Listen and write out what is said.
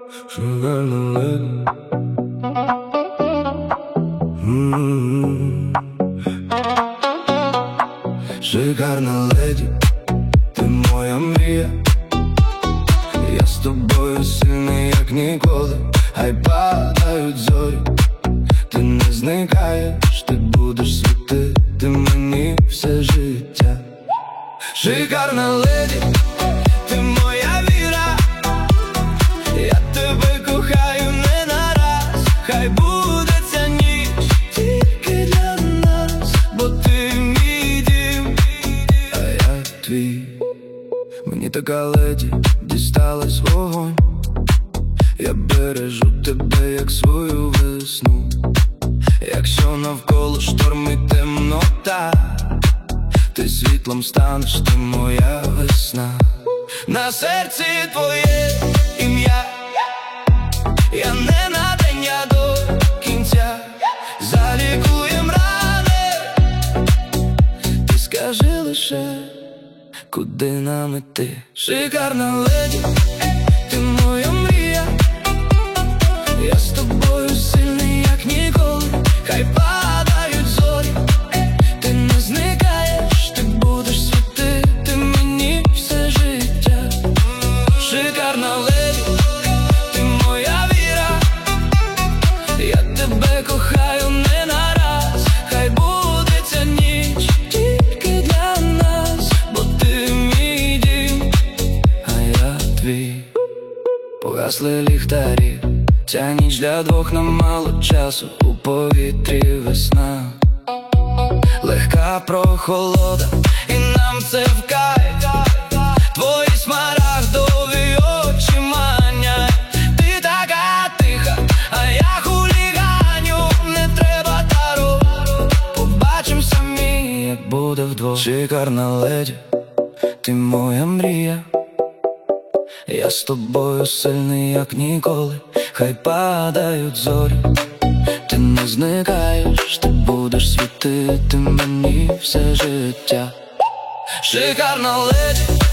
Шикарна леді. Шикарна леді, ти моя мрія. Я з тобою сильний, як ніколи. Хай падають зорі, ти не зникаєш, ти будеш світити мені все життя. Шикарна леді, ти моя віра. Я тебе кохаю не нараз. Хай буде ця ніч тільки для нас, бо ти мій дім, а я твій. Мені така леді дісталась вогонь. Я бережу тебе, як свою весну. Якщо навколо шторм і темнота, ти світлом станеш, ти моя весна. На серці твоє ім'я, я не на день, я до кінця. Залікуєм рани, ти скажи лише, куди нам іти. Шикарна леді, ти моя мрія. Я з тобою сильний, як ніколи. Хай падають зорі, ти не зникаєш, ти будеш світити мені все життя. Шикарна леді, ти моя віра. Я тебе кохаю не нараз. Хай буде ця ніч тільки для нас, бо ти мій дім, а я твій. Погасли ліхтарі, ця ніч для двох, нам мало часу. У повітрі весна, легка прохолода, і нам це в кайф. Твої смарагдові очі манять. Ти така тиха, а я хуліганю. Не треба таро, побачим самі, як буде вдвох. Шикарна леді, ти моя мрія. Я з тобою сильний, як ніколи. Хай падають зорі, ти не зникаєш, ти будеш світити мені все життя. Шикарна леді,